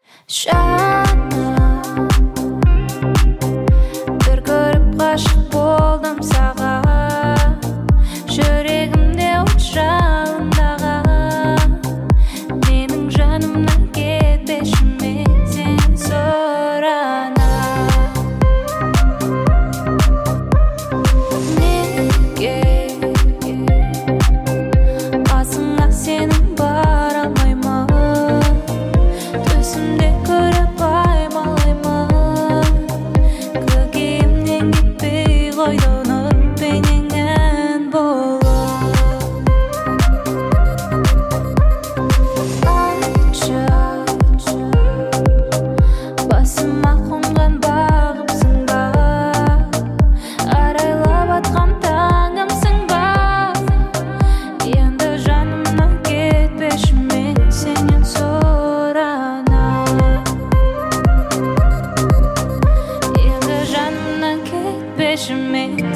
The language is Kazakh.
Жаным, бір көріп ғашық болдым саған, жүрегімде от жалындаған. Менің жанымнан кетпеші мен сен сұрана. Неге қасыңа сенің бара алмаймын, төсімде көріп аймалаймын. Көкейімнен кетпей қойды үмітпенен болып. Айтшы, басыма қонған бағымсың ба, арайлап атқан таңымсың ба. Енді жанымнан кетпеші мен сенен сұрана. Енді жанымнан кетпеші мен